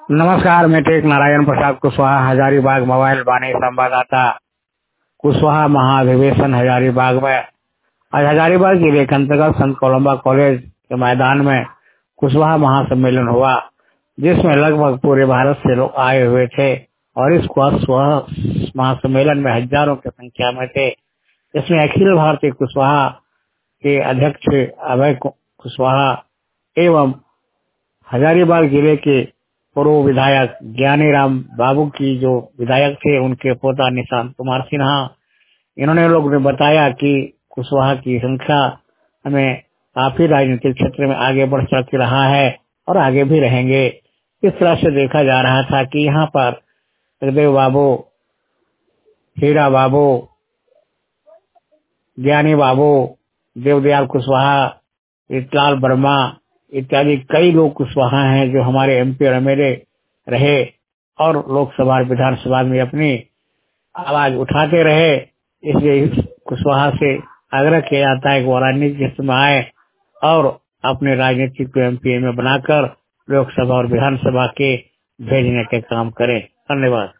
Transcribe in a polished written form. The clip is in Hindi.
नमस्कार, मैं टेक नारायण प्रसाद कुशवाहा, हजारीबाग मोबाइल बानी संवाददाता। कुशवाहा महाधिवेशन हजारीबाग में आज हजारीबाग जिले के अंतर्गत संत कोलंबा कॉलेज के मैदान में कुशवाहा महासम्मेलन हुआ, जिसमें लगभग पूरे भारत से लोग आए हुए थे और इस कुशवाहा महासम्मेलन में हजारों की संख्या में थे। इसमें अखिल भारतीय कुशवाहा के अध्यक्ष अभय कुशवाहा एवं हजारीबाग जिले के पूर्व विधायक ज्ञानी राम बाबू की जो विधायक थे उनके पोता निशांत कुमार सिन्हा, इन्होंने लोग ने बताया कि कुशवाहा की संख्या हमें काफी राजनीतिक क्षेत्र में आगे बढ़ चल रहा है और आगे भी रहेंगे। इस तरह से देखा जा रहा था कि यहाँ पर जगदेव बाबू, हीरा बाबू, ज्ञानी बाबू, देवदयाल कुशवाहा, इतलाल वर्मा इत्यादि कई लोग कुशवाहा हैं जो हमारे एमपी और एमएलए रहे और लोकसभा और विधानसभा में अपनी आवाज उठाते रहे। इसलिए इस कुशवाहा से आग्रह किया जाता है कि वो राजनीति क्षेत्र में आए और अपने राजनीतिक को एमपी में बनाकर लोकसभा और विधानसभा के भेजने के काम करें। धन्यवाद।